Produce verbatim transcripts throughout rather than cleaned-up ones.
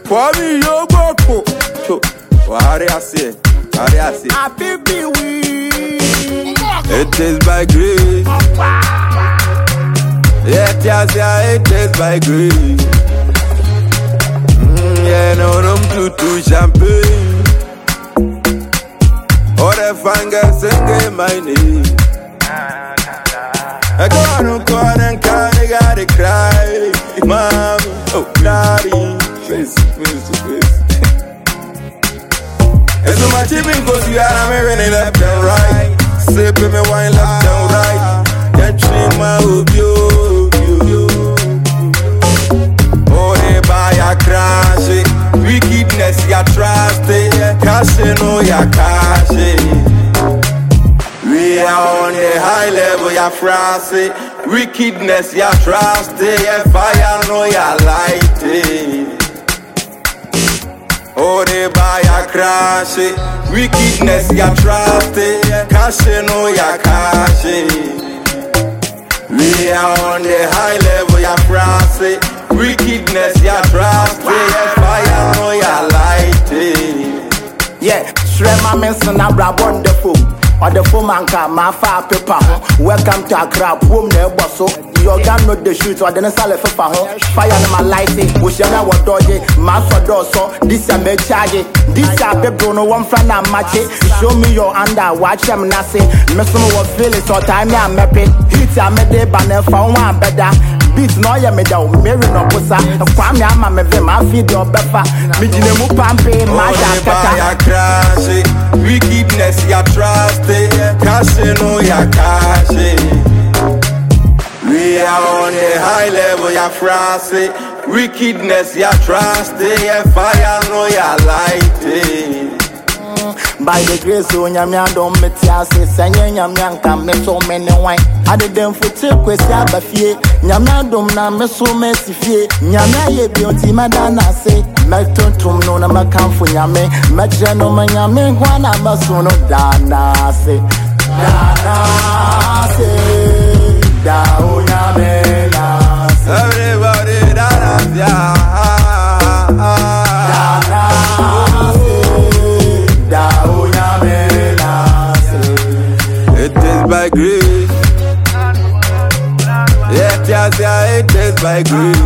For me, you go to. What do I say? What do I say? Happy be we. It is by grace. Yeah, yes, yeah, it is by grace. Mm, yeah, no room to do champagne. All the fingers singing my name. I go on, go on and can't gotta cry. Mommy, oh, daddy, face, face, face. And so my chipping goes, you are marrying left and right. Sipping me wine left and right. Can't dream my hope, you. Oh, they buy a crash. Wickedness, ya trust it. Cash, no, ya cash it. We are on the high level, ya frosty. Wickedness, ya trust it. Yeah, fire, no, ya light it. Oh, they buy a crash it. Wickedness, ya trust it. Cash, no, ya cash it. We are on the high level, ya frosty. Wickedness, ya trust it. Yeah, fire, no, ya light it. Yeah, shred my mention, I'm wonderful. Or the phone man can my fire paper. Welcome to a crap home there, so you can not the shoot or the Sally for fire in my light. We shall know what dodgy, master doso. This I may charge it. This I be no one friend and match it. Show me your under, watch them nothing. Mess what feelings or time I'm mapping. Hits I made a banner for one better. Beats no ya me down, Mary no pussa. Kwame ama me ve ma feed your befa. Me jine mu pampe, ma ya kata. Wickedness ya trust it. Cash no ya cash it. We are on a high level ya frosty. Wickedness ya trust it. Yeah, fire no ya light it. By the grace of Yamia don't met ya say Yamia can make so many wine. I did them for two questions of fear. Yamia don't na me so messy fear. Yamia ye beauty madana say. Meton tum no na makam for Yame. Majano Mayame one of us no dana say. Dana say. Dao Yame na say. Everybody dana ya. By grace, yeah, yes, yeah, it is by grace.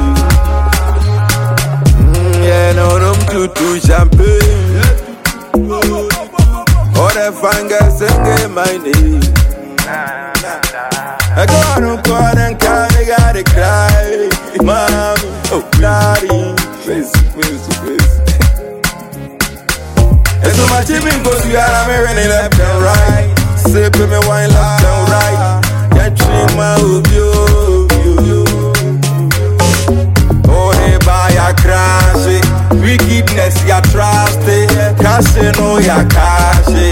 Mm, yeah, no room to do champagne. All the fingers singing my name. I go on, go on and can't gotta cry. Mommy, oh, daddy, face, face, face. And so my chipping goes, you are marrying left and right. Sipping me wine left and right. Can't dream my hope, you. Oh, they buy a crash it. Wickedness, ya trust it. Cash no, ya cash it.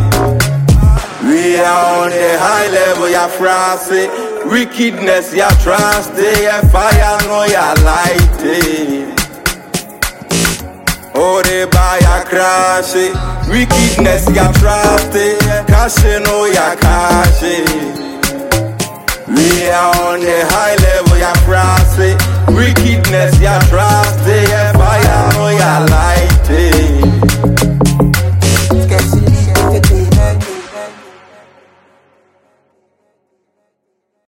We are on the high level, ya frosty. Wickedness, ya trust it. Yeah, fire no, ya light it. Oh, they buy a crash it. Wickedness, ya trust it. Cash no, ya cash it. We are on the high